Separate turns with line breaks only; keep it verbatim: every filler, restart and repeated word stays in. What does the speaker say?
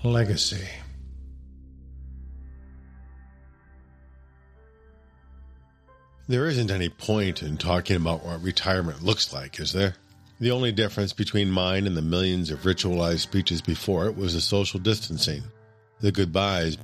Legacy. There isn't any point in talking about what retirement looks like, is there? The only difference between mine and the millions of ritualized speeches before it was the social distancing. The goodbyes